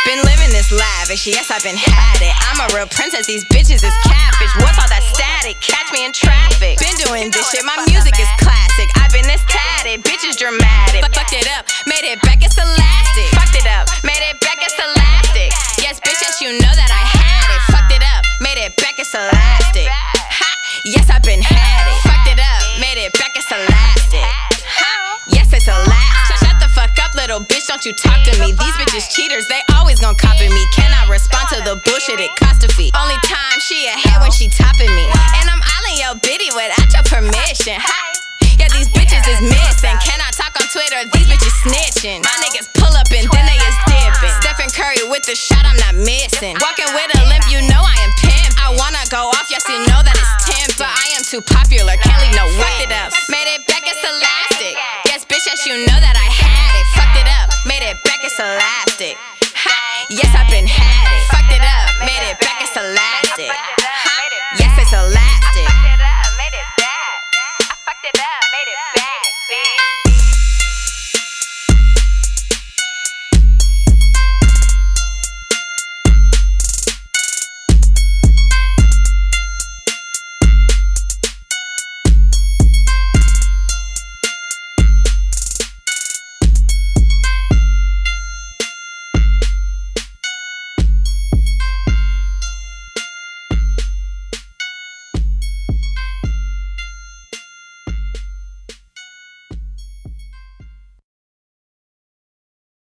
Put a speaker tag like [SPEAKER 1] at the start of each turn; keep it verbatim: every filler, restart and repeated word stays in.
[SPEAKER 1] Been living this lavish, yes, I've been had it. I'm a real princess, these bitches is catfish. What's all that static? Catch me in traffic. Been doing this shit, my music is classic. I've been this tatted, bitches dramatic. Fucked it up, made it back, it's elastic. Fucked it up, made it back, it's elastic. Yes, bitch, yes, you know that I had it. Fucked it up, made it back, it's elastic. Ha, yes, I've been had it. Fucked it up, made it back, it's elastic. Ha, yes, it's elastic. Shut the fuck up, little bitch, don't you talk to me. These bitches cheaters, they always gon' copy me. Cannot respond to the bullshit it cost a fee. Only time she ahead when she topping me. And I'm eyeing your bitty without your permission. Ha, yeah, these bitches is missing. Cannot talk on Twitter, these bitches snitching. My niggas pull up and then they is dipping. Stephen Curry with the shot, I'm not missing. Walking with a limp, you know I am pimp. I wanna go off, yes, you know that it's temp. But I am too popular, can't leave no witness. Made it back, it's elastic. Yes, bitch, yes, you know that I